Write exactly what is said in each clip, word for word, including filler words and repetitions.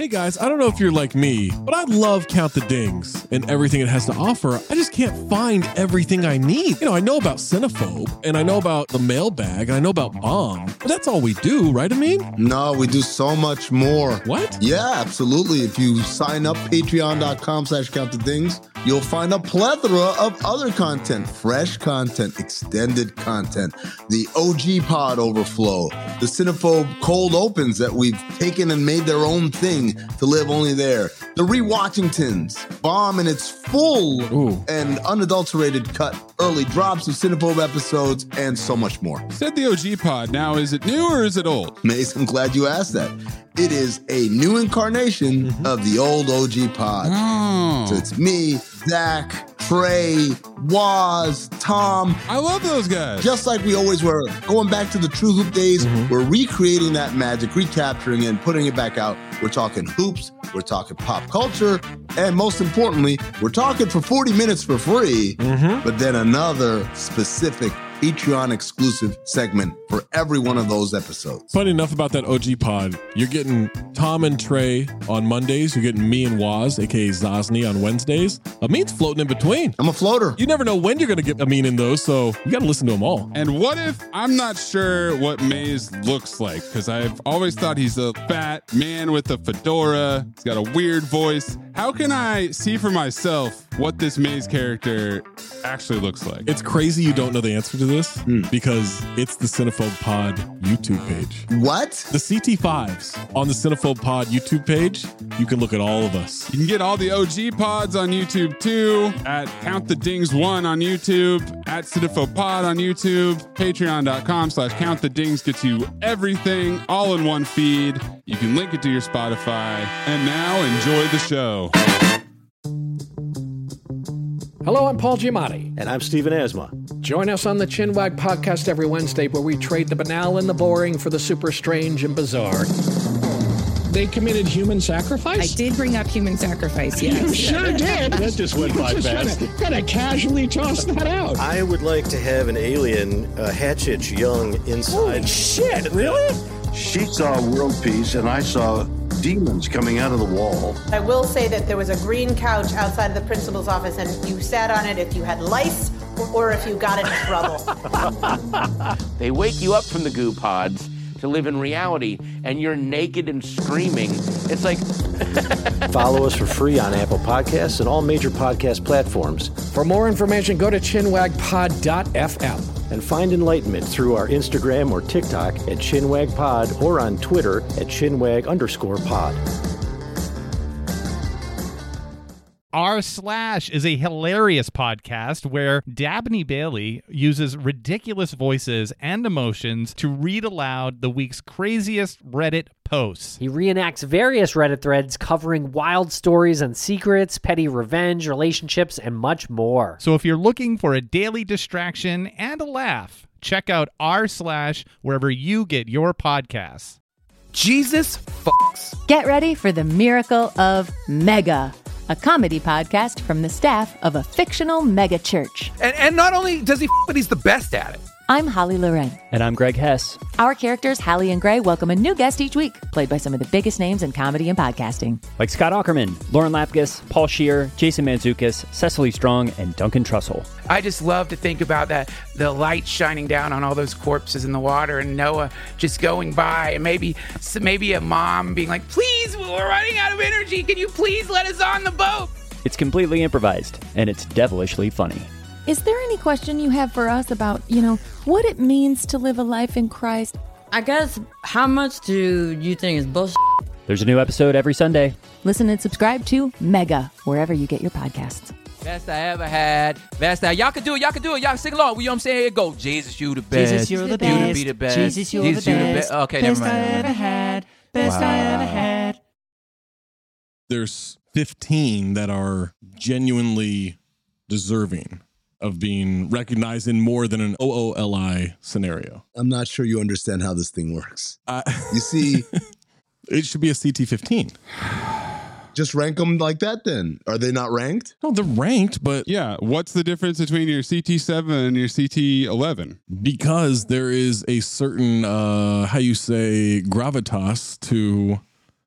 Hey guys, I don't know if you're like me, but I love Count the Dings and everything it has to offer. I just can't find everything I need. You know, I know about Cinephobe, and I know about the mailbag, and I know about Bomb, but that's all we do, right, Amin? No, we do so much more. What? Yeah, absolutely. If you sign up, patreon.com slash count the dings, you'll find a plethora of other content, fresh content, extended content, the O G pod overflow, the Cinephobe cold opens that we've taken and made their own thing to live only there, the Rewatchingtons, Bomb in its full Ooh. and unadulterated cut, early drops of Cinephobe episodes, and so much more. Said the O G pod. Now, is it new or is it old? Mace, I'm glad you asked that. It is a new incarnation mm-hmm. of the old O G pod. Oh. So it's me, Zach, Trey, Waz, Tom. I love those guys. Just like we always were. Going back to the True Hoop days, mm-hmm. we're recreating that magic, recapturing it, and putting it back out. We're talking hoops, we're talking pop culture, and most importantly, we're talking for forty minutes for free, mm-hmm. but then another specific Patreon exclusive segment for every one of those episodes. Funny enough about that O G pod, you're getting Tom and Trey on Mondays. You're getting me and Waz, aka Zosny, on Wednesdays. Amin's floating in between. I'm a floater. You never know when you're going to get Amin in those, so you got to listen to them all. And what if I'm not sure what Maze looks like? Because I've always thought he's a fat man with a fedora. He's got a weird voice. How can I see for myself what this Maze character actually looks like? It's crazy you don't know the answer to this mm. because it's the Cinephobe Pod YouTube page. What? The C T fives on the Cinephobe Pod YouTube page. You can look at all of us. You can get all the O G pods on YouTube too, at Count the Dings one on YouTube, at Cinephobe Pod on YouTube, patreon.com slash Count the Dings gets you everything all in one feed. You can link it to your Spotify. And now enjoy the show. Hello, I'm Paul Giamatti. And I'm Stephen Asma. Join us on the Chinwag podcast every Wednesday where we trade the banal and the boring for the super strange and bizarre. They committed human sacrifice? I did bring up human sacrifice, yes. You sure did. That just went by fast. Kind of casually tossed that out. I would like to have an alien, uh, Hatchet Young, inside. Holy shit, really? She saw world peace, and I saw demons coming out of the wall. I will say that there was a green couch outside of the principal's office, and you sat on it if you had lice or if you got in trouble. They wake you up from the goo pods to live in reality, and you're naked and screaming. It's like... Follow us for free on Apple Podcasts and all major podcast platforms. For more information, go to chinwag pod dot f m. And find enlightenment through our Instagram or TikTok at ChinwagPod or on Twitter at Chinwag underscore pod. R Slash is a hilarious podcast where Dabney Bailey uses ridiculous voices and emotions to read aloud the week's craziest Reddit posts. He reenacts various Reddit threads covering wild stories and secrets, petty revenge, relationships, and much more. So if you're looking for a daily distraction and a laugh, check out R Slash wherever you get your podcasts. Jesus fucks. Get ready for the miracle of Mega, a comedy podcast from the staff of a fictional mega church. And, and not only does he f***, but he's the best at it. I'm Holly Loren. And I'm Greg Hess. Our characters, Hallie and Gray, welcome a new guest each week, played by some of the biggest names in comedy and podcasting. Like Scott Aukerman, Lauren Lapkus, Paul Scheer, Jason Mantzoukas, Cecily Strong, and Duncan Trussell. I just love to think about that, the light shining down on all those corpses in the water and Noah just going by, and maybe maybe a mom being like, please, we're running out of energy. Can you please let us on the boat? It's completely improvised, and it's devilishly funny. Is there any question you have for us about, you know, what it means to live a life in Christ? I guess, how much do you think is bullshit? There's a new episode every Sunday. Listen and subscribe to Mega, wherever you get your podcasts. Best I ever had. Best I... Y'all can do it. Y'all can do it. Y'all sing along. You know what I'm saying? Here it go. Jesus, you the best. Jesus, you're the best. You to be the best. Jesus, you're Jesus, the best. You the best. Okay, best never mind. Best I ever had. Best wow. I ever had. There's fifteen that are genuinely deserving of being recognized in more than an O O L I scenario. I'm not sure you understand how this thing works. Uh, you see... It should be a C T fifteen. Just rank them like that then. Are they not ranked? No, they're ranked, but... Yeah, what's the difference between your C T seven and your C T eleven? Because there is a certain, uh, how you say, gravitas to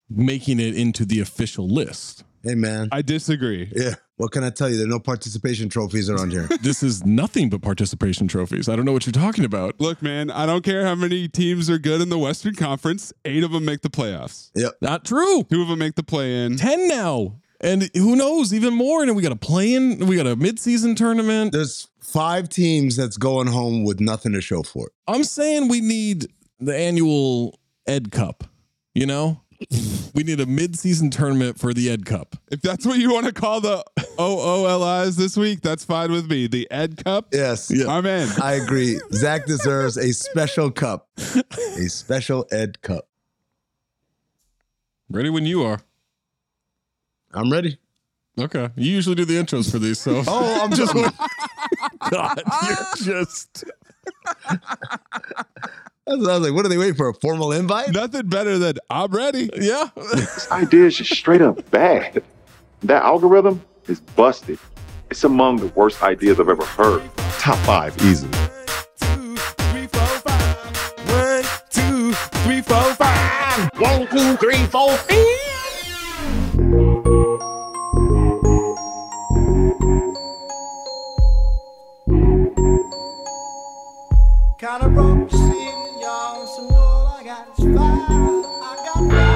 making it into the official list. Hey, man. I disagree. Yeah. What can I tell you? There are no participation trophies around here. This is nothing but participation trophies. I don't know what you're talking about. Look, man, I don't care how many teams are good in the Western Conference. Eight of them make the playoffs. Yep. Not true. Two of them make the play-in. Ten now. And who knows, even more. And we got a play-in. We got a midseason tournament. There's five teams that's going home with nothing to show for it. I'm saying we need the annual Ed Cup, you know? We need a mid-season tournament for the Ed Cup. If that's what you want to call the O O L Is this week, that's fine with me. The Ed Cup? Yes. Yeah. I'm in. I agree. Zach deserves a special cup. A special Ed Cup. Ready when you are. I'm ready. Okay. You usually do the intros for these, so. Oh, I'm just. God, you're just. I was like, what are they waiting for? A formal invite? Nothing better than I'm ready. Yeah. This idea is just straight up bad. That algorithm is busted. It's among the worst ideas I've ever heard. Top five, easily. One, two, three, four, five. One, two, three, four, five. Kind of broke the scene, y'all. So all I got is five. I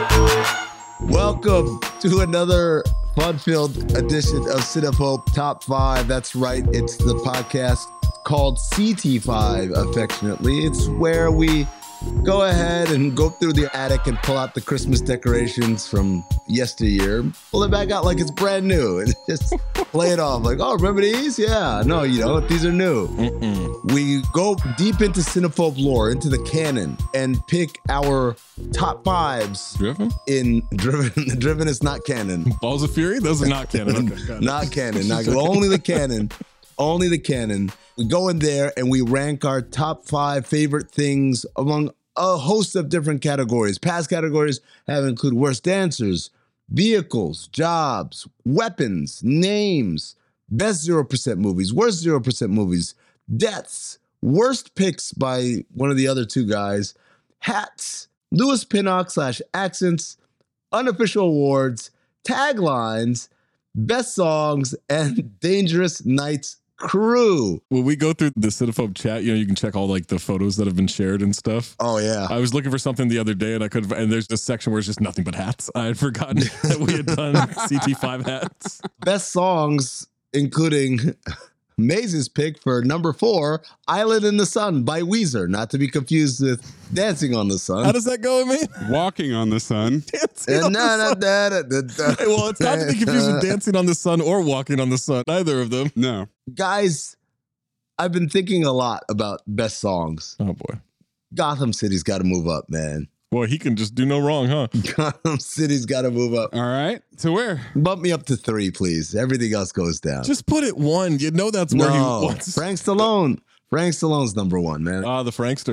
got five. Welcome to another fun-filled edition of City of Hope Top Five. That's right. It's the podcast called C T five, affectionately. It's where we go ahead and go through the attic and pull out the Christmas decorations from yesteryear, pull it back out like it's brand new, and just play it off like, oh, remember these? Yeah. No, you don't. These are new. Mm-mm. We go deep into Cinephobe lore, into the canon, and pick our top fives. Driven? In Driven. Driven is not canon. Balls of Fury? Those are not canon. Okay, not canon. Not, only the canon. Only the canon. We go in there and we rank our top five favorite things among a host of different categories. Past categories have included worst dancers, vehicles, jobs, weapons, names, best zero percent movies, worst zero percent movies, deaths, worst picks by one of the other two guys, hats, Lewis Pinnock slash accents, unofficial awards, taglines, best songs, and Dangerous Nights crew. When we go through the Cinephobe chat, you know, you can check all like the photos that have been shared and stuff. Oh yeah. I was looking for something the other day and I could, and there's this section where it's just nothing but hats. I had forgotten that we had done C T five hats. Best songs, including Maze's pick for number four, Island in the Sun by Weezer, not to be confused with Dancing on the Sun. How does that go, man? Walking on the Sun. Dancing on the Sun. Hey, well, it's not to be confused with Dancing on the Sun or Walking on the Sun. Neither of them. No. Guys, I've been thinking a lot about best songs. Oh, boy. Gotham City's got to move up, man. Boy, he can just do no wrong, huh? Gotham City's got to move up. All right. To where? Bump me up to three, please. Everything else goes down. Just put it one. You know that's where no. he wants. Frank Stallone. Frank Stallone's number one, man. Ah, the Frankster.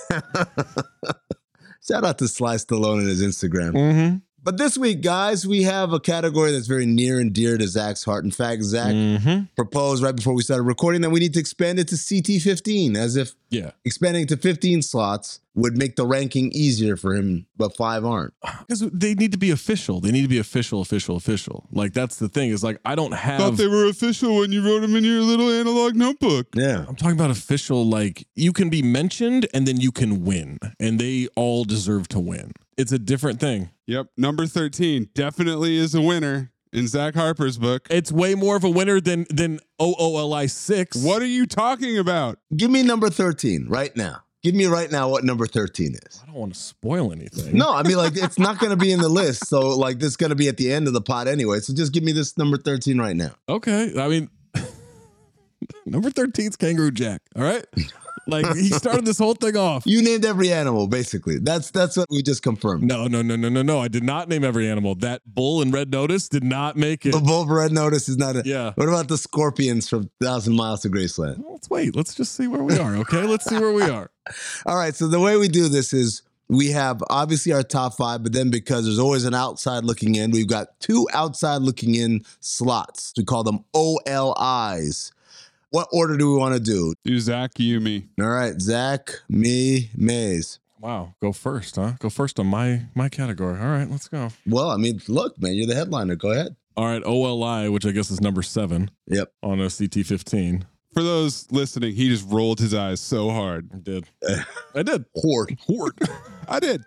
Shout out to Sly Stallone and his Instagram. Mm-hmm. But this week, guys, we have a category that's very near and dear to Zach's heart. In fact, Zach mm-hmm. proposed right before we started recording that we need to expand it to C T fifteen, as if yeah. expanding to fifteen slots would make the ranking easier for him, but five aren't. Because they need to be official. They need to be official, official, official. Like, that's the thing is like, I don't have... Thought they were official when you wrote them in your little analog notebook. Yeah. I'm talking about official, like, you can be mentioned and then you can win. And they all deserve to win. It's a different thing. Yep. Number thirteen definitely is a winner in Zach Harper's book. It's way more of a winner than than O O L I six. What are you talking about? Give me number thirteen right now. Give me right now what number thirteen is. I don't want to spoil anything. No, I mean, like, it's not going to be in the list. So, like, this is going to be at the end of the pod anyway. So just give me this number thirteen right now. Okay. I mean, number thirteen is Kangaroo Jack. All right. Like, he started this whole thing off. You named every animal, basically. That's that's what we just confirmed. No, no, no, no, no, no. I did not name every animal. That bull in Red Notice did not make it. The bull in Red Notice is not a... Yeah. What about the scorpions from Thousand Miles to Graceland? Well, let's wait. Let's just see where we are, okay? Let's see where we are. All right, so the way we do this is we have obviously our top five, but then because there's always an outside looking in, we've got two outside looking in slots. We call them O L Is. What order do we want to do? Do Zach, you, me. All right, Zach, me, Maze. Wow. Go first, huh? Go first on my my category. All right, let's go. Well, I mean, look, man, you're the headliner. Go ahead. All right, O L I, which I guess is number seven. Yep. On a C T fifteen. For those listening, he just rolled his eyes so hard. I did. I did. Horde. Horde. I did.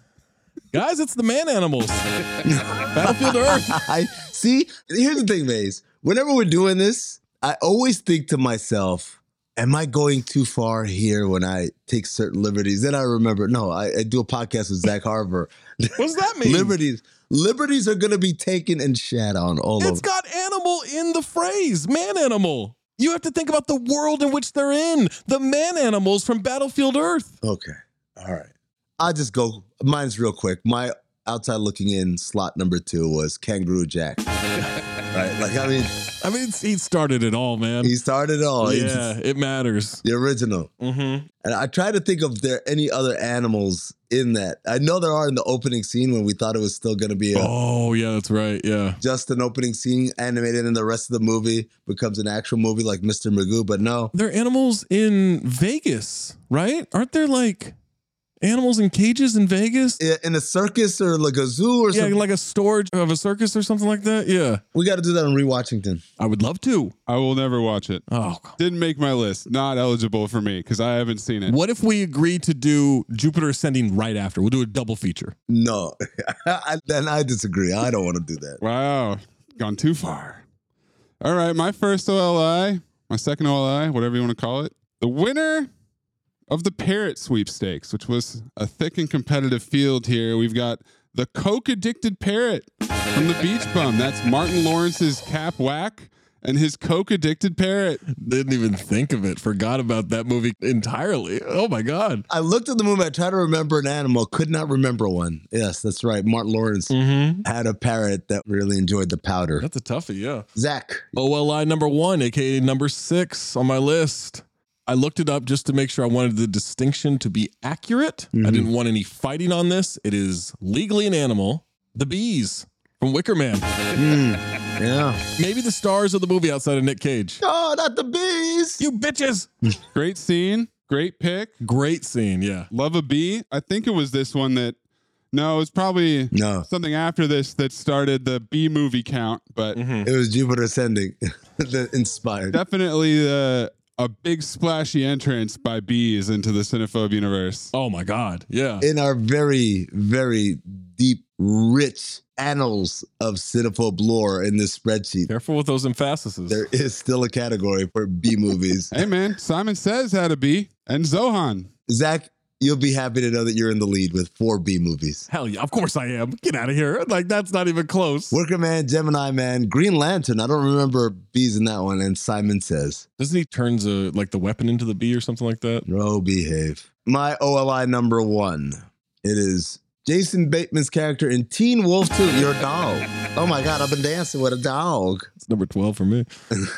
Guys, it's the man animals. Battlefield Earth. I see. Here's the thing, Maze. Whenever we're doing this, I always think to myself, am I going too far here when I take certain liberties? Then I remember, no, I, I do a podcast with Zach Harver. What does that mean? Liberties. Liberties are going to be taken and shat on all It's over. got animal in the phrase, man animal. You have to think about the world in which they're in. The man animals from Battlefield Earth. Okay. All right. I'll just go. Mine's real quick. My outside looking in slot number two was Kangaroo Jack. Right? Like, I mean, I mean, he started it all, man. He started it all. Yeah, It's it matters. the original. Mm-hmm. And I try to think if there are any other animals in that. I know there are in the opening scene when we thought it was still going to be a, Oh, yeah, that's right. Yeah. just an opening scene animated, and the rest of the movie becomes an actual movie like Mister Magoo. But no, They're animals in Vegas, right? Aren't there like animals in cages in Vegas? I- in a circus or like a zoo or Yeah, something. like a storage of a circus or something like that. Yeah. We got to do that on Rewatchington. I would love to. I will never watch it. Oh, Didn't make my list. Not eligible for me because I haven't seen it. what if we agree to do Jupiter Ascending right after? We'll do a double feature. No, I, then I disagree. I don't want to do that. Wow. Gone too far. All right. My first O L I, my second O L I, whatever you want to call it. The winner of the Parrot Sweepstakes, which was a thick and competitive field here. We've got the Coke Addicted Parrot from the Beach Bum. That's Martin Lawrence's Cap Whack and his Coke Addicted Parrot. Didn't even think of it. Forgot about that movie entirely. Oh my God. I looked at the movie. I tried to remember an animal. Could not remember one. Yes, that's right. Martin Lawrence Mm-hmm. had a parrot that really enjoyed the powder. That's a toughie, yeah. Zach. O L I number one, aka number six on my list. I looked it up just to make sure I wanted the distinction to be accurate. Mm-hmm. I didn't want any fighting on this. It is legally an animal. The bees from Wicker Man. Mm, yeah. Maybe the stars of the movie outside of Nick Cage. Oh, not the bees. You bitches. Great scene. Great pick. Great scene, yeah. Love a bee. I think it was this one that, no, it's probably No. something after this that started the bee movie count, but It was Jupiter Ascending that inspired. definitely the a big splashy entrance by bees into the Cinephobe universe. Oh my God, yeah. In our very, very deep, rich annals of Cinephobe lore in this spreadsheet, Careful with those emphases. there is still a category for B movies. Hey man, Simon Says had a bee, and Zohan. Zach, you'll be happy to know that you're in the lead with four B movies. Hell yeah, of course I am. Get out of here. Like, that's not even close. Worker Man, Gemini Man, Green Lantern. I don't remember bees in that one. And Simon Says. Doesn't he turns a, like the weapon into the bee or something like that? No, behave. My O L I number one. It is Jason Bateman's character in Teen Wolf two, your dog. Oh my God, I've been dancing with a dog. It's number twelve for me.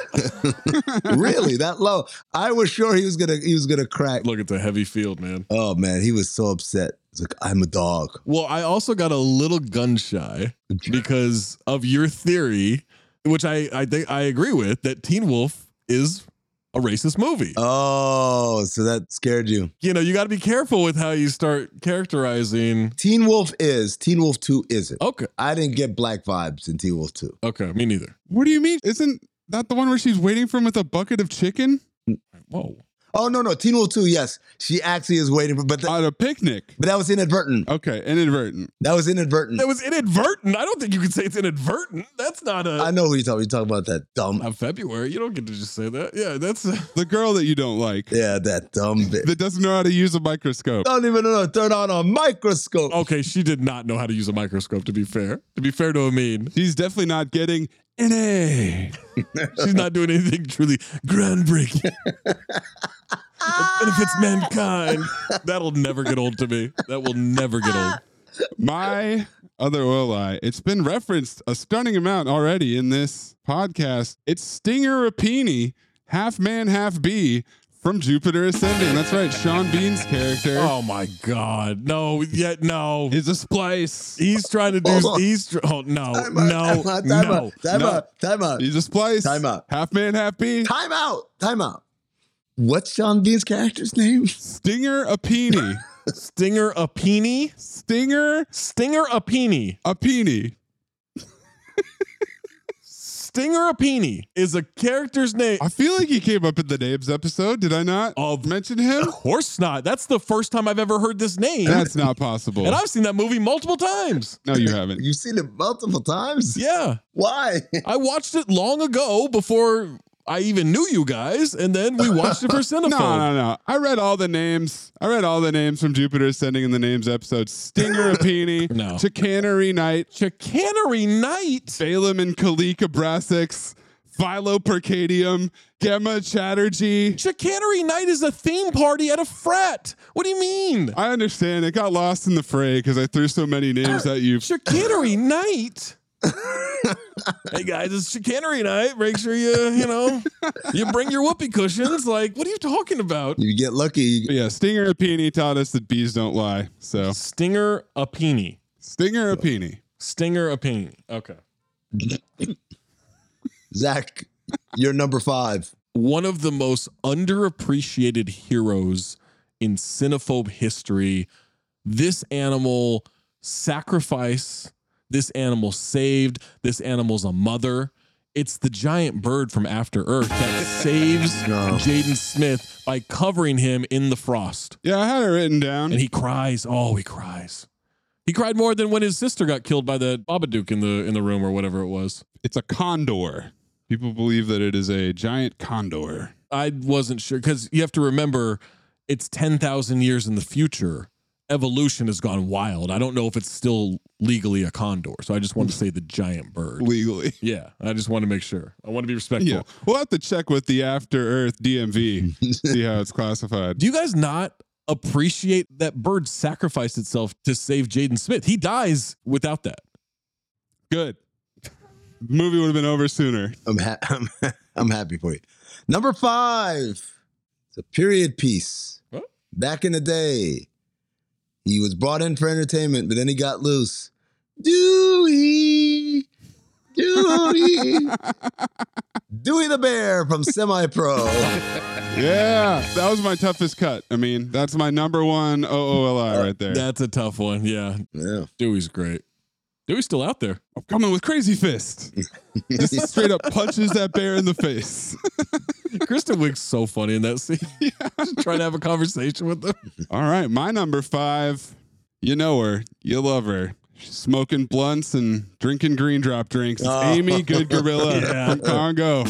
Really, that low? I was sure he was gonna he was gonna crack. Look, it's a heavy field, man. Oh man, he was so upset. He's like, I'm a dog. Well, I also got a little gun shy because of your theory, which I I think I agree with, that Teen Wolf is a racist movie. Oh, so that scared you. You know, you got to be careful with how you start characterizing. Teen Wolf is, Teen Wolf two isn't. Okay. I didn't get black vibes in Teen Wolf two. Okay, me neither. What do you mean? Isn't that the one where she's waiting for him with a bucket of chicken? Whoa. Oh, no, no. Teen Wolf two, yes. She actually is waiting for, but, the, At a picnic. but that was inadvertent. Okay, inadvertent. That was inadvertent. That was inadvertent. I don't think you can say it's inadvertent. That's not a. I know who you're talking. You're talking about that dumb. Of February. You don't get to just say that. Yeah, that's. Uh, The girl that you don't like. Yeah, that dumb bitch. That doesn't know how to use a microscope. Don't even know. Turn on a microscope. okay, she did not know how to use a microscope, to be fair. To be fair to Amin. She's definitely not getting an A. She's not doing anything truly groundbreaking. It benefits mankind. That'll never get old to me. That will never get old. My other O L I, it's been referenced a stunning amount already in this podcast. It's Stinger Rapini, half man, half bee from Jupiter Ascending. That's right, Sean Bean's character. Oh my God. No, yet no. Is a splice. He's trying to do. Hold on. He's. tr- Oh, no. Time No. out, time out, time No. out, time No. out, time out, He's a splice. Time out. Half man, half bee. time out, time out. What's Sean Bean's character's name? Stinger Apini. Stinger Apini. Stinger. Stinger Apini. Apini. Stinger Apini is a character's name. I feel like he came up in the names episode. Did I not Of mention him? Of course not. That's the first time I've ever heard this name. That's not possible. And I've seen that movie multiple times. No, you haven't. You've seen it multiple times? Yeah. Why? I watched it long ago before I even knew you guys, and then we watched it for Cinephobe. No, no, no. I read all the names. I read all the names from Jupiter Ascending in the names episode. Stinger Apini. No. Chicanery Knight. Chicanery Knight. Balaam and Kalika Brassix. Philopercadium. Gemma Chatterjee. Chicanery Night is a theme party at a frat. What do you mean? I understand. It got lost in the fray because I threw so many names at you. Chicanery Night? Hey guys, it's Chicanery Night. Make sure you, you know, you bring your whoopee cushions. Like, what are you talking about? You get lucky. But yeah, Stinger Apini taught us that bees don't lie. So Stinger Apini. Stinger Apini. Stinger Apini. Okay. Zach, you're number five. One of the most underappreciated heroes in Cinephobe history. This animal sacrifice. This animal saved. This animal's a mother. It's the giant bird from After Earth that saves No. Jaden Smith by covering him in the frost. Yeah, I had it written down. And he cries. Oh, he cries. He cried more than when his sister got killed by the Babadook in the in the room or whatever it was. It's a condor. People believe that it is a giant condor. I wasn't sure because you have to remember it's ten thousand years in the future. Evolution has gone wild. I don't know if it's still legally a condor. So I just wanted to say the giant bird. Legally. Yeah. I just want to make sure. I want to be respectful. Yeah. We'll have to check with the After Earth D M V, see how it's classified. Do you guys not appreciate that bird sacrificed itself to save Jaden Smith? He dies without that. Good. Movie would have been over sooner. I'm, ha- I'm, I'm happy for you. Number five. It's a period piece. What? Back in the day, he was brought in for entertainment, but then he got loose. Dewey. Dewey. Dewey the Bear from Semi-Pro. Yeah, that was my toughest cut. I mean, that's my number one O O L I right there. That's a tough one. Yeah. Yeah. Dewey's great. Dewey's still out there. I'm coming with Crazy Fist. Just straight up punches that bear in the face. Kristen Wiig's so funny in that scene. Yeah. Just trying to have a conversation with them. All right, my number five. You know her. You love her. She's smoking blunts and drinking green drop drinks. It's Oh. Amy Good Gorilla Yeah. from Congo.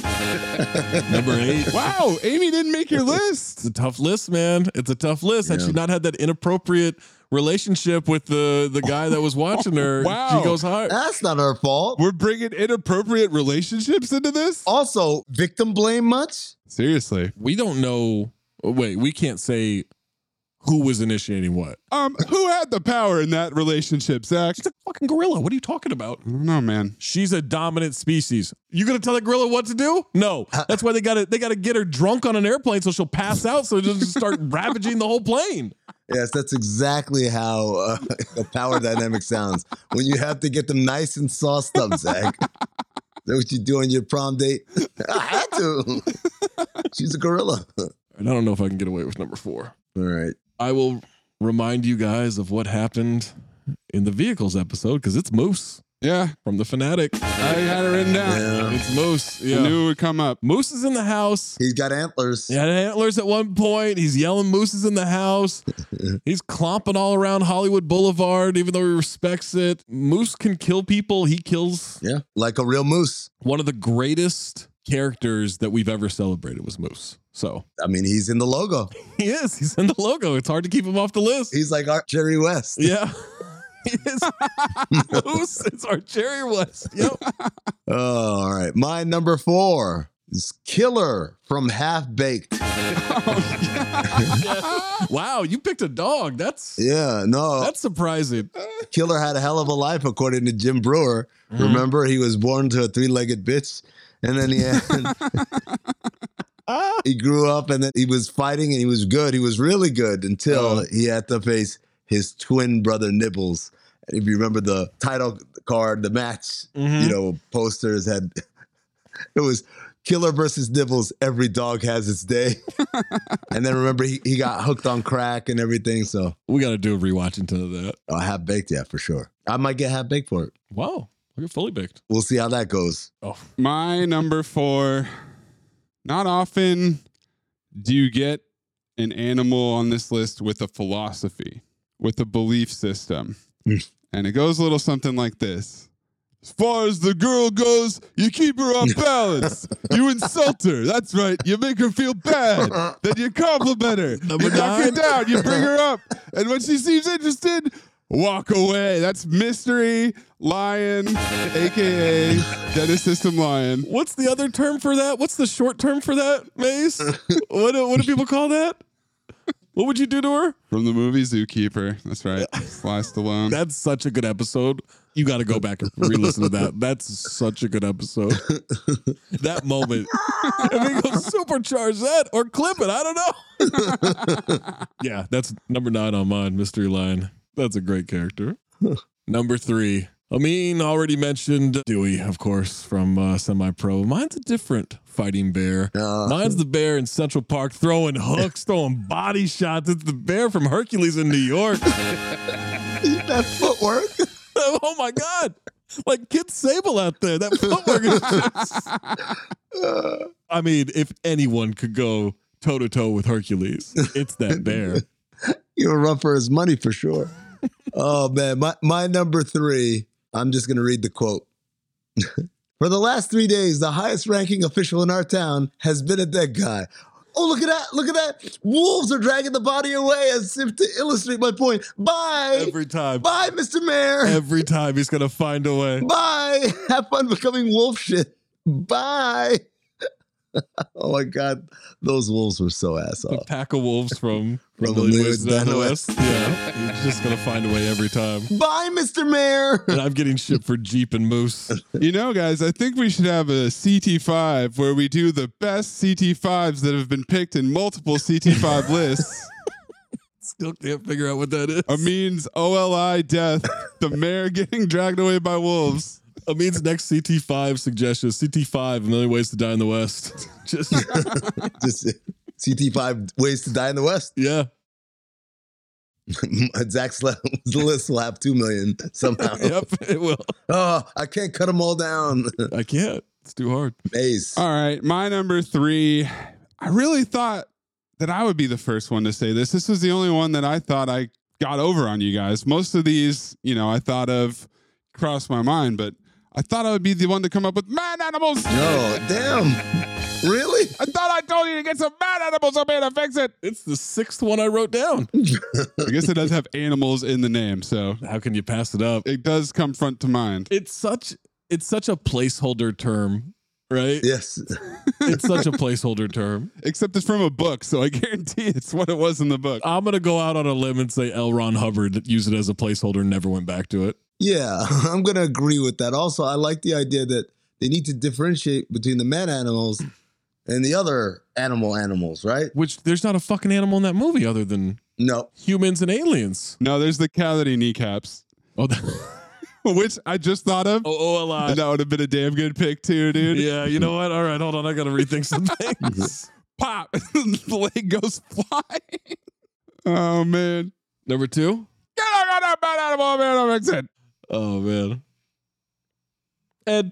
Number eight. Wow, Amy didn't make your list. It's a tough list, man. It's a tough list. Had Yeah. she not had that inappropriate relationship with the, the guy that was watching her, Wow. she goes hard. That's not her fault. We're bringing inappropriate relationships into this? Also, victim blame much? Seriously. We don't know. oh, Wait, we can't say who was initiating what. Um, who had the power in that relationship, Zach? She's a fucking gorilla. What are you talking about? I don't know, man. She's a dominant species. You gonna tell that gorilla what to do? No. That's why they gotta they gotta get her drunk on an airplane so she'll pass out so she'll just start ravaging the whole plane. Yes, that's exactly how uh, the power dynamic sounds. When you have to get them nice and sauced up, Zach. Is that what you do on your prom date? I had to. She's a gorilla. And I don't know if I can get away with number four. All right. I will remind you guys of what happened in the vehicles episode because it's Moose. Yeah. From the Fanatic. I had it written down. Yeah. It's Moose. I Yeah. knew it would come up. Moose is in the house. He's got antlers. He had antlers at one point. He's yelling Moose is in the house. He's clomping all around Hollywood Boulevard, even though he respects it. Moose can kill people. He kills. Yeah, like a real moose. One of the greatest characters that we've ever celebrated was Moose. So I mean, he's in the logo. he is. He's in the logo. It's hard to keep him off the list. He's like our Jerry West. Yeah. He is. Moose is our Jerry West. Yep. Oh, all right. My number four is Killer from Half Baked. Yeah. Wow, you picked a dog. That's Yeah, no. that's surprising. Killer had a hell of a life, according to Jim Brewer. Remember, he was born to a three-legged bitch, and then he had, he grew up, and then he was fighting, and he was good. He was really good until Oh. he had to face his twin brother Nibbles. And if you remember the title card, the match, Mhm. you know, posters had it was Killer versus Nibbles, every dog has its day. And then remember, he, he got hooked on crack and everything. So we got to do a rewatch into that. Oh, half baked, yeah, for sure. I might get half baked for it. Wow, you're fully baked. We'll see how that goes. Oh, my number four. Not often do you get an animal on this list with a philosophy, with a belief system. And it goes a little something like this. As far as the girl goes, you keep her off balance. You insult her. That's right. You make her feel bad. Then you compliment her. Number you knock her nine. down. You bring her up. And when she seems interested, walk away. That's Mystery Lion, a k a. Dennis System Lion. What's the other term for that? What's the short term for that, Mace? what, do, what do people call that? What would you do to her? From the movie Zookeeper. That's right. Sly Stallone. That's such a good episode. You got to go back and re-listen to that. That's such a good episode. That moment. If we go supercharge that or clip it, I don't know. Yeah, that's number nine on mine, Mystery Lion. That's a great character. Number three. Amin already mentioned Dewey, of course, from uh, Semi-Pro. Mine's a different fighting bear. Uh, Mine's the bear in Central Park throwing hooks, throwing body shots. It's the bear from Hercules in New York. That footwork. Oh my God. Like Kid Sable out there. That footwork is just... I mean, if anyone could go toe-to-toe with Hercules, it's that bear. He'll run for his money for sure. Oh, man. My, my number three, I'm just going to read the quote. For the last three days, the highest ranking official in our town has been a dead guy. Oh, look at that. Look at that. Wolves are dragging the body away as if to illustrate my point. Bye. Every time. Bye, Mister Mayor. Every time he's going to find a way. Bye. Have fun becoming wolf shit. Bye. Oh, my God. Those wolves were so ass The off. pack of wolves from, From from the Million Ways Ways Down Down the the West. Yeah. He's just going to find a way every time. Bye, Mister Mayor. And I'm getting shit for Jeep and Moose. You know, guys, I think we should have a C T five where we do the best C T fives that have been picked in multiple C T five lists. Still can't figure out what that is. Amin's O L I death, the mayor getting dragged away by wolves. Amin's next C T five suggestion, C T five, A Million Ways to Die in the West. Just, Just C T five Ways to Die in the West. yeah. Zach's list will have two million somehow. Yep, it will. Oh, I can't cut them all down. I can't. It's too hard. Maze. All right, my number three. I really thought that I would be the first one to say this. This was the only one that I thought I got over on you guys. Most of these, you know, I thought of crossed my mind, but I thought I would be the one to come up with man animals. No, damn. Really? I thought I told you to get some man animals up here to fix it. It's the sixth one I wrote down. I guess it does have animals in the name, so How can you pass it up? it does come front to mind. It's such it's such a placeholder term, right? Yes. It's such a placeholder term. Except it's from a book, so I guarantee it's what it was in the book. I'm gonna go out on a limb and say L. Ron Hubbard used it as a placeholder and never went back to it. Yeah, I'm going to agree with that. Also, I like the idea that they need to differentiate between the man animals and the other animal animals, right? Which there's not a fucking animal in that movie other than No. humans and aliens. No, there's the cavity kneecaps, Oh, that, which I just thought of. oh, O L I. And that would have been a damn good pick too, dude. Yeah, you know what? All right, hold on. I got to rethink some things. Pop. The leg goes flying. Oh, man. Number two. Get on that bad animal, man. I'll fix it. Oh, man. Ed.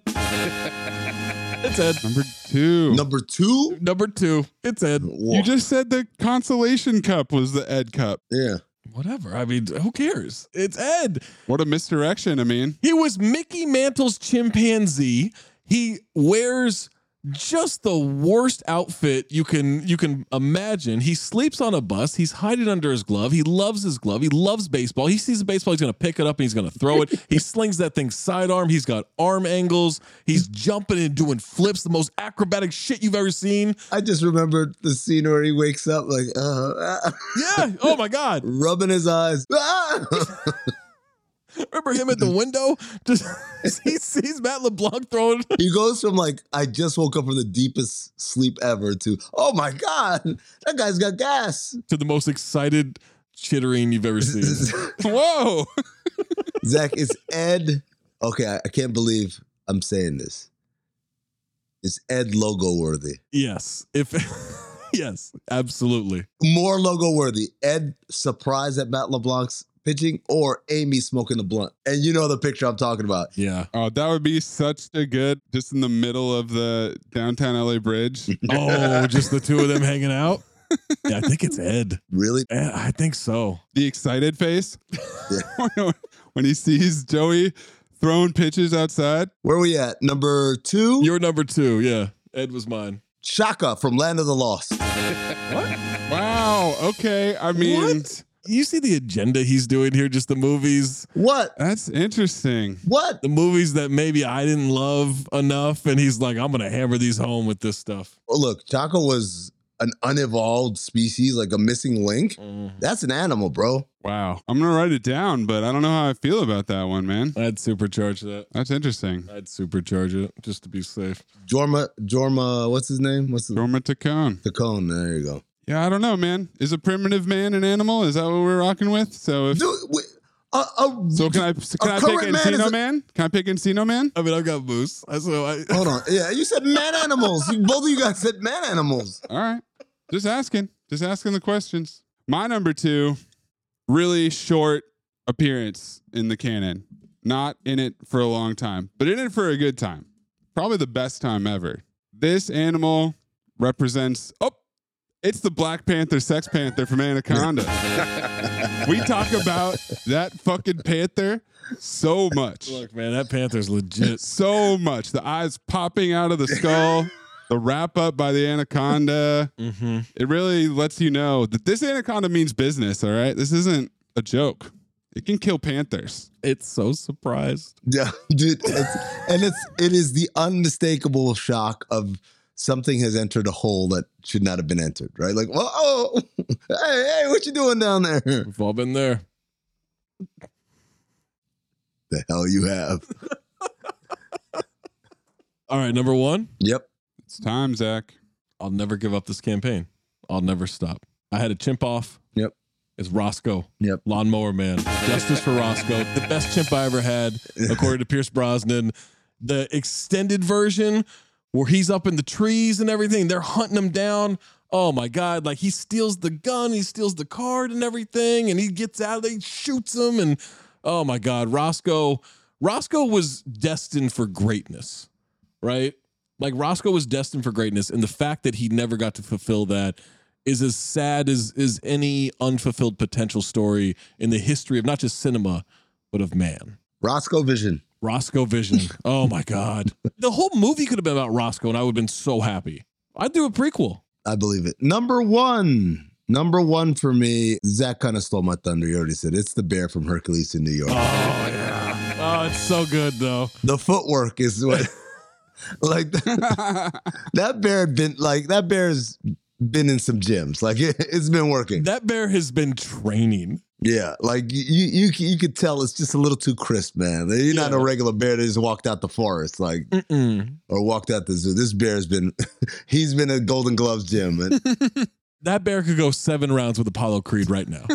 It's Ed. Number two. Number two? Number two. It's Ed. You just said the consolation cup was the Ed cup. Yeah. Whatever. I mean, who cares? It's Ed. What a misdirection. I mean, He was Mickey Mantle's chimpanzee. He wears just the worst outfit you can you can imagine. He sleeps on a bus. He's hiding under his glove. He loves his glove. He loves baseball. He sees a baseball. He's going to pick it up and he's going to throw it. He slings that thing sidearm. He's got arm angles. He's jumping and doing flips. The most acrobatic shit you've ever seen. I just remembered the scene where he wakes up like, uh, uh, Yeah. Oh my God. rubbing his eyes. Ah! Remember him at the window? Just he sees Matt LeBlanc throwing. He goes from like, I just woke up from the deepest sleep ever to, oh my God, that guy's got gas. To the most excited chittering you've ever seen. whoa. Zach, is Ed, okay, I, I can't believe I'm saying this. is Ed logo worthy. Yes. If yes, absolutely. More logo worthy. Ed surprised at Matt LeBlanc's pitching or Amy smoking the blunt. And you know the picture I'm talking about. Yeah. Oh, that would be such a good, just in the middle of the downtown L A bridge. Oh, just the two of them hanging out? Yeah, I think it's Ed. Really? Yeah, I think so. The excited face yeah. when he sees Joey throwing pitches outside. Where are we at? Number two? You're number two, yeah. Ed was mine. Shaka from Land of the Lost. What? Wow. Okay. I mean... What? You see the agenda he's doing here, just the movies. What? That's interesting. What? The movies that maybe I didn't love enough, and he's like, I'm going to hammer these home with this stuff. Well, look, Chaka was an unevolved species, like a missing link. Mm. That's an animal, bro. Wow. I'm going to write it down, but I don't know how I feel about that one, man. I'd supercharge that. That's interesting. I'd supercharge it just to be safe. Jorma, Jorma, what's his name? What's his Jorma Taccone. Taccone, there you go. Yeah, I don't know, man. Is a primitive man an animal? Is that what we're rocking with? So if Dude, wait, uh, uh, so, can I can I pick Encino Man, man? Can I pick Encino Man? I mean, I've got Moose. So I hold on. Yeah, you said man animals. You, both of you guys said man animals. All right, just asking, just asking the questions. My number two, really short appearance in the canon. Not in it for a long time, but in it for a good time. Probably the best time ever. This animal represents. Oh. It's the Black Panther Sex Panther from Anaconda. We talk about that fucking panther so much. Look, man, that panther's legit. So much. The eyes popping out of the skull, the wrap up by the anaconda. Mm-hmm. It really lets you know that this anaconda means business, all right? This isn't a joke. It can kill panthers. It's so surprised. Yeah, dude. It's, and it's it is the unmistakable shock of something has entered a hole that should not have been entered, right? Like, well, oh, hey, hey, what you doing down there? We've all been there. The hell you have. All right, number one. Yep. It's time, Zach. I'll never give up this campaign. I'll never stop. I had a chimp off. Yep. It's Roscoe. Yep. Lawnmower Man. Justice for Roscoe. The best chimp I ever had, according to Pierce Brosnan. The extended version where he's up in the trees and everything. They're hunting him down. Oh my God. Like he steals the gun, he steals the card and everything, and he gets out, he shoots him. And oh my God, Roscoe, Roscoe was destined for greatness, right? Like Roscoe was destined for greatness. And the fact that he never got to fulfill that is as sad as, as any unfulfilled potential story in the history of not just cinema, but of man. Roscoe Vision. Roscoe Vision. Oh my God. The whole movie could have been about Roscoe and I would have been so happy. I'd do a prequel. I believe it. Number one. Number one for me, Zach kind of stole my thunder. You already said it's the bear from Hercules in New York. Oh, yeah. Oh, it's so good though. The footwork is what, like, that bear had been, like, that bear's been in some gyms. Like, it, it's been working. That bear has been training. Yeah, like you, you, you could tell it's just a little too crisp, man. You're yeah. not a regular bear that just walked out the forest, like, Mm-mm. or walked out the zoo. This bear's been, he's been at Golden Gloves gym. And that bear could go seven rounds with Apollo Creed right now.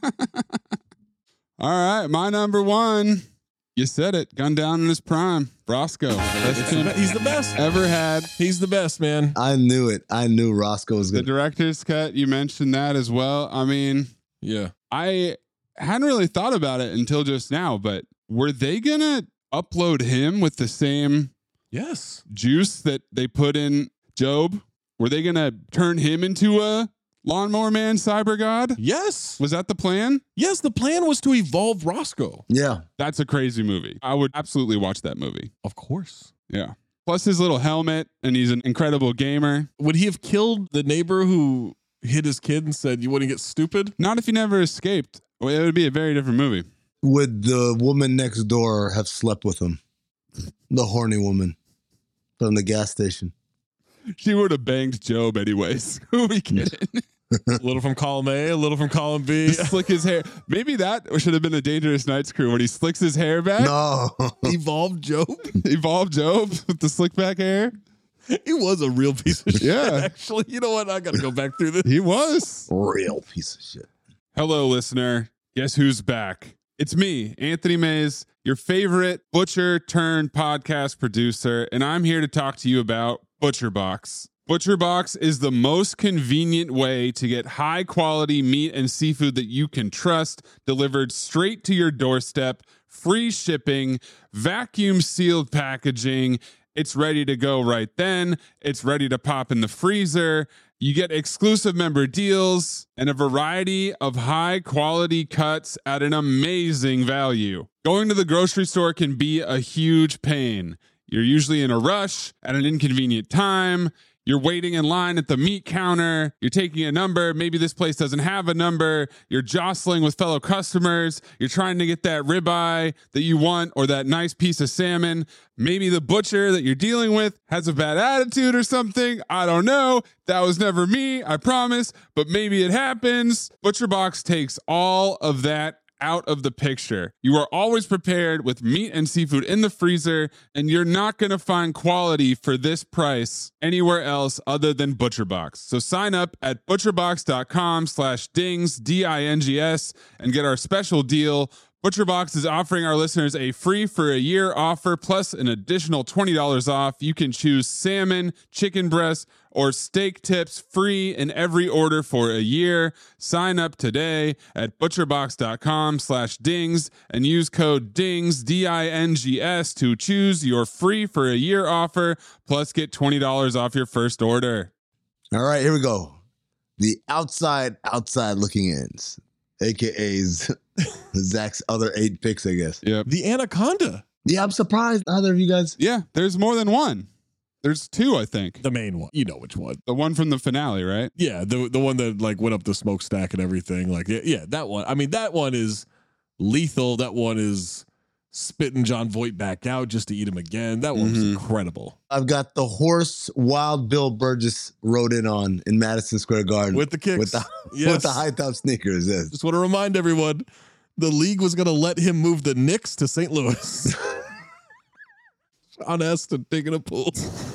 All right, my number one. You said it. Gunned down in his prime. Roscoe. Best the, he's the best ever had. He's the best, man. I knew it. I knew Roscoe was good. The director's cut. You mentioned that as well. I mean, yeah. I hadn't really thought about it until just now, but were they going to upload him with the same yes juice that they put in Job? Were they going to turn him into a Lawnmower Man cyber god? Yes. Was that the plan? Yes, the plan was to evolve Roscoe. Yeah. That's a crazy movie. I would absolutely watch that movie. Of course. Yeah. Plus his little helmet, and he's an incredible gamer. Would he have killed the neighbor who hit his kid and said, you wouldn't get stupid? Not if he never escaped. Well, it would be a very different movie. Would the woman next door have slept with him? The horny woman from the gas station. She would have banged Job anyways. Who are we kidding? A little from column A, a little from column B. Just slick his hair. Maybe that should have been a Dangerous Nights crew when he slicks his hair back. No. Evolved Job. Evolved Job with the slick back hair. He was a real piece of shit. Yeah. Actually, you know what? I got to go back through this. He was. Real piece of shit. Hello, listener. Guess who's back? It's me, Anthony Mays, your favorite butcher turned podcast producer, and I'm here to talk to you about ButcherBox. ButcherBox is the most convenient way to get high quality meat and seafood that you can trust delivered straight to your doorstep, free shipping, vacuum sealed packaging. It's ready to go right then. It's ready to pop in the freezer. You get exclusive member deals and a variety of high quality cuts at an amazing value. Going to the grocery store can be a huge pain. You're usually in a rush at an inconvenient time. You're waiting in line at the meat counter. You're taking a number. Maybe this place doesn't have a number. You're jostling with fellow customers. You're trying to get that ribeye that you want or that nice piece of salmon. Maybe the butcher that you're dealing with has a bad attitude or something. I don't know. That was never me, I promise. But maybe it happens. ButcherBox takes all of that out of the picture. You are always prepared with meat and seafood in the freezer, and you're not going to find quality for this price anywhere else other than ButcherBox. So sign up at butcherbox.com slash dings, D I N G S, and get our special deal. ButcherBox is offering our listeners a free for a year offer plus an additional twenty dollars off. You can choose salmon, chicken breast, or steak tips free in every order for a year. Sign up today at butcherbox.com slash dings and use code DINGS, D I N G S, to choose your free for a year offer plus get twenty dollars off your first order. All right, here we go. The outside, outside looking ins, A K A's Zach's other eight picks, I guess. Yep. The Anaconda. Yeah, I'm surprised. Either of you guys? Yeah, there's more than one. There's two, I think. The main one. You know which one. The one from the finale, right? Yeah, the the one that like went up the smokestack and everything. Like, yeah, yeah, that one. I mean, that one is lethal. That one is spitting John Voight back out just to eat him again. That one was Mhm. incredible. I've got the horse Wild Bill Burgess rode in on in Madison Square Garden. With the kicks. With the, Yes. with the high top sneakers, yes. Just want to remind everyone, the league was going to let him move the Knicks to Saint Louis. Sean Astin digging a pool.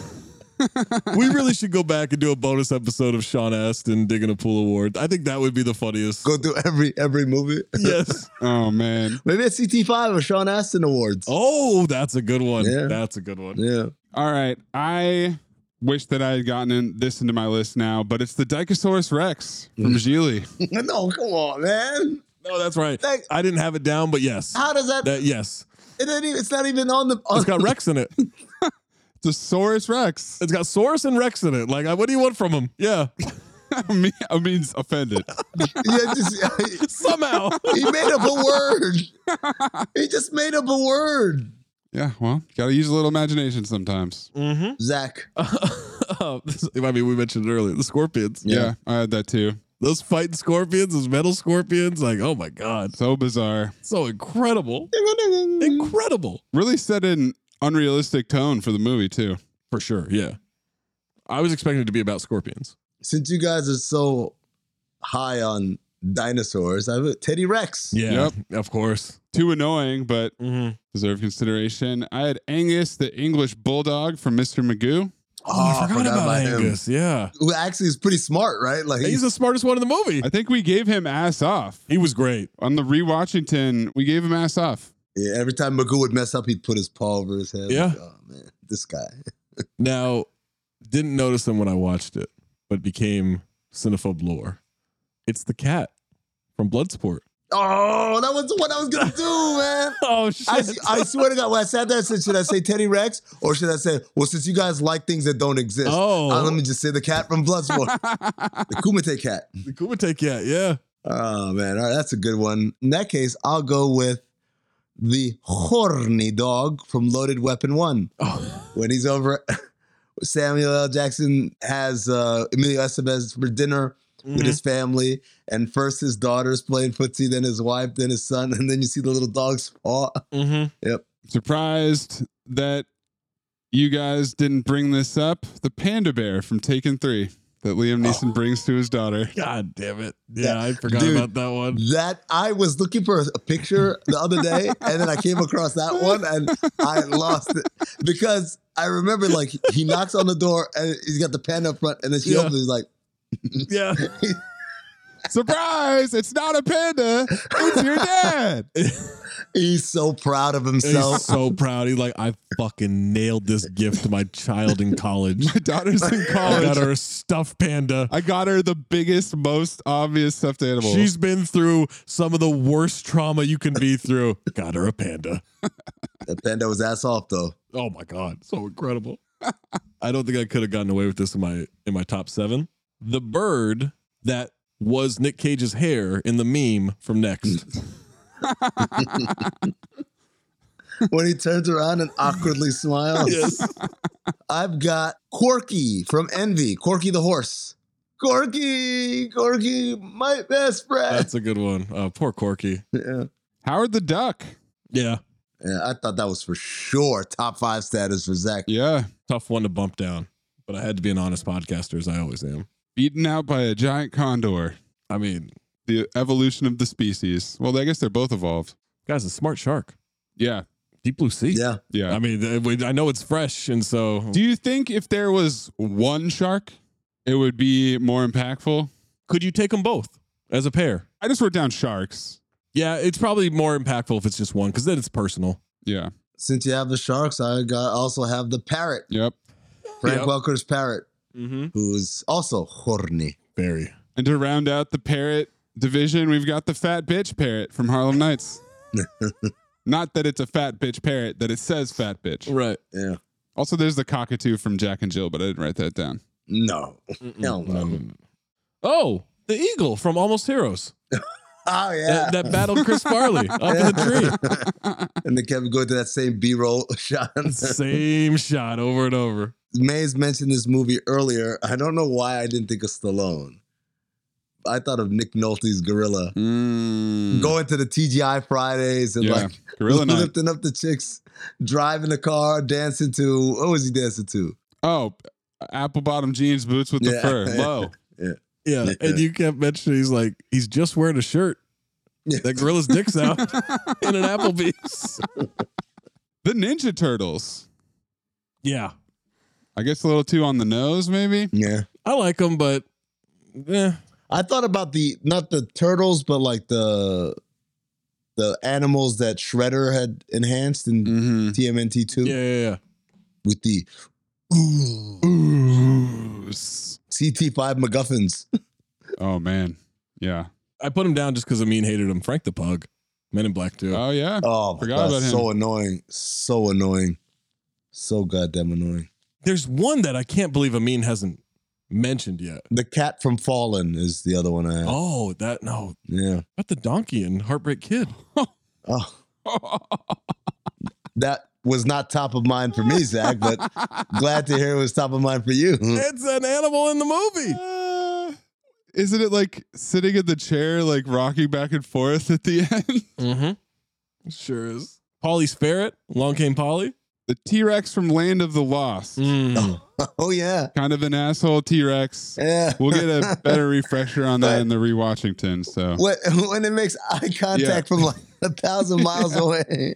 We really should go back and do a bonus episode of Sean Astin digging a pool award. I think that would be the funniest. Go through every every movie. Yes. Oh, man. Maybe it's C T five or Sean Astin Awards. Oh, that's a good one. Yeah. That's a good one. Yeah. All right. I wish that I had gotten in this into my list now, but it's the Dicosaurus Rex from Gigli. No, come on, man. No, that's right. I didn't have it down, but yes. How does that? That yes. It ain't even, it's not even on the. On It's got Rex in it. The Saurus Rex. It's got Saurus and Rex in it. Like, what do you want from him? Yeah. I mean, I mean, offended. Yeah, just, Somehow. he made up a word. He just made up a word. Yeah, well, got to use a little imagination sometimes. Mm-hmm. Zach. Oh, this, I mean, we mentioned it earlier. The scorpions. Yeah. yeah, I had that too. Those fighting scorpions, those metal scorpions, like, oh my God. So bizarre. So incredible. Incredible. Really set an unrealistic tone for the movie too. For sure, yeah. I was expecting it to be about scorpions. Since you guys are so high on dinosaurs, I have Teddy Rex. Yeah, Yep. of course. Too annoying, but Mm-hmm. deserve consideration. I had Angus, the English bulldog from Mister Magoo. Oh, I forgot, about, Angus. Yeah. Who actually is pretty smart, right? Like He's the smartest one in the movie. I think we gave him ass off. He was great. On the rewatchington, we gave him ass off. Yeah, every time Magoo would mess up, he'd put his paw over his head. Yeah. Like, oh man, this guy. Now, didn't notice him when I watched it, but became cinephobe lore. It's the cat from Bloodsport. Oh, that was what I was gonna do, man. Oh shit! I, I swear to God, when I sat there, I said, should I say Teddy Rex or should I say, well, since you guys like things that don't exist, Oh. uh, let me just say the cat from Bloodsport, the Kumite cat. The Kumite cat, yeah. Oh man, all right, that's a good one. In that case, I'll go with the horny dog from Loaded Weapon One. Oh. When he's over, Samuel L. Jackson has uh, Emilio Estevez for dinner Mm-hmm. with his family, and first his daughter's playing footsie, then his wife, then his son, and then you see the little dog's paw. Mm-hmm. Yep. Surprised that you guys didn't bring this up. The panda bear from Taken three that Liam Neeson Oh. brings to his daughter. God damn it. Yeah, Yeah. I forgot Dude, about that one. That I was looking for a picture the other day, and then I came across that one, and I lost it because I remember like he knocks on the door, and he's got the panda up front, and then she Yeah. opens, he's like, Yeah. Surprise! It's not a panda. It's your dad. He's so proud of himself. He's so proud. He's like, I fucking nailed this gift to my child in college. My daughter's in college. I got her a stuffed panda. I got her the biggest, most obvious stuffed animal. She's been through some of the worst trauma you can be through. Got her a panda. The panda was ass off though. Oh my God. So incredible. I don't think I could have gotten away with this in my in my top seven. The bird that was Nick Cage's hair in the meme from Next. When he turns around and awkwardly smiles. Yes. I've got Corky from Envy. Corky the horse. Corky, Corky, my best friend. That's a good one. Uh, poor Corky. Yeah. Howard the Duck. Yeah. Yeah, I thought that was for sure top five status for Zach. Yeah. Tough one to bump down, but I had to be an honest podcaster, as I always am. Beaten out by a giant condor. I mean, the evolution of the species. Well, I guess they're both evolved. Guy's a smart shark. Yeah. Deep blue sea. Yeah. Yeah. I mean, I know it's fresh, and so. Do you think if there was one shark, it would be more impactful? Could you take them both as a pair? I just wrote down sharks. Yeah, it's probably more impactful if it's just one, because then it's personal. Yeah. Since you have the sharks, I got also have the parrot. Yep. Frank Yep. Welker's parrot, Mm-hmm. who's also horny. Very. And to round out the parrot division, we've got the fat bitch parrot from Harlem Nights. Not that it's a fat bitch parrot, that it says fat bitch. Right. Yeah. Also, there's the cockatoo from Jack and Jill, but I didn't write that down. No. Hell no. Oh, the eagle from Almost Heroes. Oh, yeah. That, that battled Chris Farley up in the tree. And they kept going to that same B-roll shot. Same shot over and over. Mays mentioned this movie earlier. I don't know why I didn't think of Stallone. I thought of Nick Nolte's Gorilla. Mm. Going to the T G I Fridays and Yeah, like Gorilla Night. lifting up the chicks, driving the car, dancing to, what was he dancing to? Oh, apple bottom jeans, boots with the Yeah. fur. Low. Yeah. Yeah. Yeah. And you kept mentioning he's like, he's just wearing a shirt. Yeah. That gorilla's dick's out in an Applebee's. The Ninja Turtles. Yeah. I guess a little too on the nose, maybe. Yeah. I like them, but eh. I thought about the, not the turtles, but like the the animals that Shredder had enhanced in Mm-hmm. T M N T two. Yeah, yeah, yeah. With the Ooze. C T five MacGuffins. Oh, man. Yeah. I put him down just because Amin hated him. Frank the Pug. Men in Black too. Oh, yeah. Oh, my Forgot God, about him. so annoying. So annoying. So goddamn annoying. There's one that I can't believe Amin hasn't mentioned yet. The cat from Fallen is the other one I have. Oh, that, no. Yeah. What the donkey in Heartbreak Kid? Oh. That was not top of mind for me, Zach, but glad to hear it was top of mind for you. It's an animal in the movie. Uh, isn't it like sitting in the chair, like rocking back and forth at the end? Mm-hmm. Sure is. Polly's ferret. Along Came Polly. The T-Rex from Land of the Lost. Mm. Oh, yeah. Kind of an asshole T-Rex. Yeah. We'll get a better refresher on that in the rewatchington. So When, when it makes eye contact Yeah. from like a thousand miles away.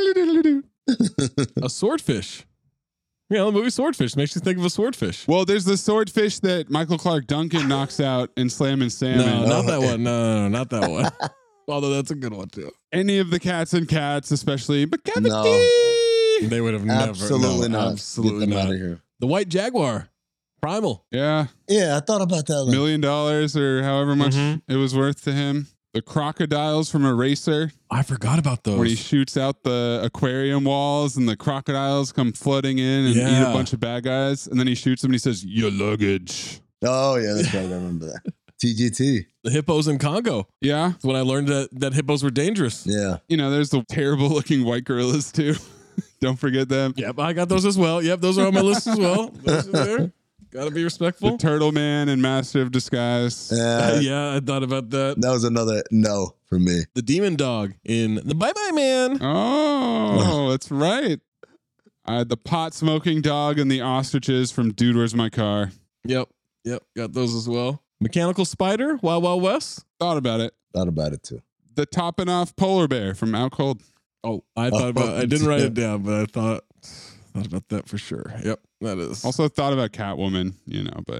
A swordfish. Yeah, the movie Swordfish makes you think of a swordfish. Well, there's the swordfish that Michael Clark Duncan knocks out in Slam and Salmon. No, not that one. No, no, no, not that one. Although that's a good one too. Any of the cats and cats, especially McCavity. No. They would have never. Absolutely no, not. Absolutely Get them not. out of here. The white jaguar, primal. Yeah, Yeah, I thought about that. million dollars or however much Mhm. it was worth to him. The crocodiles from Eraser, I forgot about those. when he shoots out the aquarium walls and the crocodiles come flooding in and eat Yeah. a bunch of bad guys, and then he shoots them and he says, "Your luggage." Oh, yeah, that's right. I remember that. T G T. The hippos in Congo. Yeah, When I learned that, that hippos were dangerous. Yeah. you know, there's the terrible looking white gorillas too. Don't forget them. Yep, I got those as well. Yep, those are on my list as well. Those are there. Gotta be The respectful. Turtle Man and Master of Disguise. Yeah. yeah, I thought about that. That was another no for me. The demon dog in The Bye Bye Man. Oh, that's right. I had the pot smoking dog and the ostriches from Dude, Where's My Car? Yep, yep, got those as well. Mechanical Spider, Wild Wild West. Thought about it. Thought about it too. The topping off polar bear from Out Cold. Oh, I thought Oh, about. I didn't write yeah. it down, but I thought thought about that for sure. Yep, that is. Also thought about Catwoman, you know, but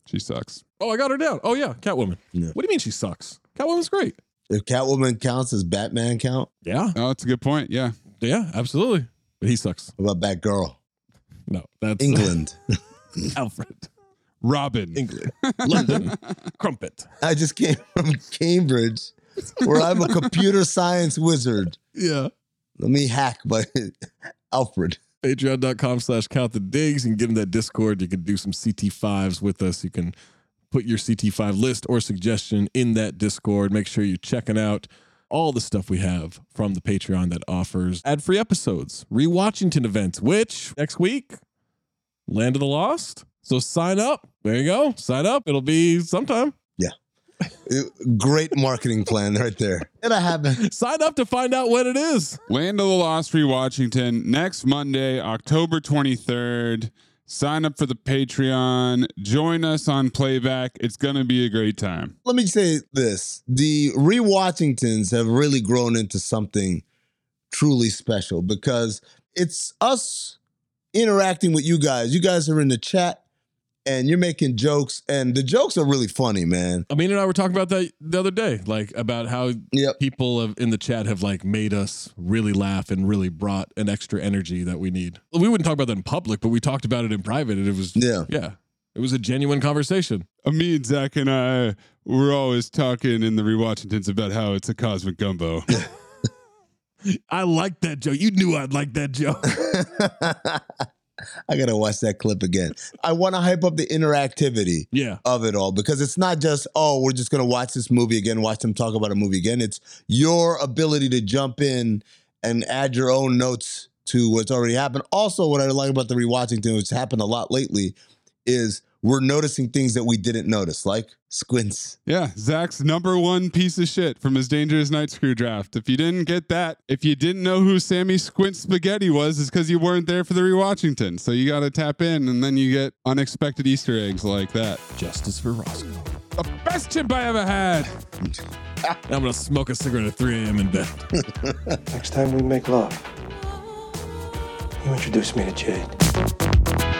She sucks. Oh, I got her down. Oh, yeah, Catwoman. Yeah. What do you mean she sucks? Catwoman's great. If Catwoman counts, as Batman count? Yeah. Oh, that's a good point. Yeah. Yeah, absolutely. But he sucks. What about Batgirl? No, that's England. Alfred. Robin. England. London. Crumpet. I just came from Cambridge, where I'm a computer science wizard. Yeah. Let me hack by Alfred. Patreon.com slash count the digs. You can get in that Discord. You can do some C T fives with us. You can put your C T five list or suggestion in that Discord. Make sure you're checking out all the stuff we have from the Patreon that offers ad-free episodes, Rewatchington events, which next week, Land of the Lost. So sign up. There you go. Sign up. It'll be sometime. Yeah. Great marketing plan right there. And I haven't. Sign up to find out when it is. Land of the Lost Rewatchington next Monday, October twenty-third. Sign up for the Patreon. Join us on Playback. It's going to be a great time. Let me say this. The Rewatchingtons have really grown into something truly special because it's us interacting with you guys. You guys are in the chat and you're making jokes, and the jokes are really funny, man. Amin and I were talking about that the other day, like about how yep. people have, in the chat have like made us really laugh and really brought an extra energy that we need. We wouldn't talk about that in public, but we talked about it in private, and it was yeah, yeah, it was a genuine conversation. Amin, Zach, and I were always talking in the Rewatchingtons about how it's a cosmic gumbo. I like that joke. You knew I'd like that joke. I gotta watch that clip again. I want to hype up the interactivity yeah. of it all because it's not just, oh, we're just gonna watch this movie again, watch them talk about a movie again. It's your ability to jump in and add your own notes to what's already happened. Also, what I like about the rewatching thing, which happened a lot lately, is we're noticing things that we didn't notice, like Squints. Yeah, Zach's number one piece of shit from his Dangerous Night Screw draft. If you didn't get that, if you didn't know who Sammy Squint Spaghetti was, it's because you weren't there for the Rewatchington. So you got to tap in, and then you get unexpected Easter eggs like that. Justice for Roscoe. The best chimp I ever had. I'm going to smoke a cigarette at three a.m. in bed. Next time we make love, you introduce me to Jade.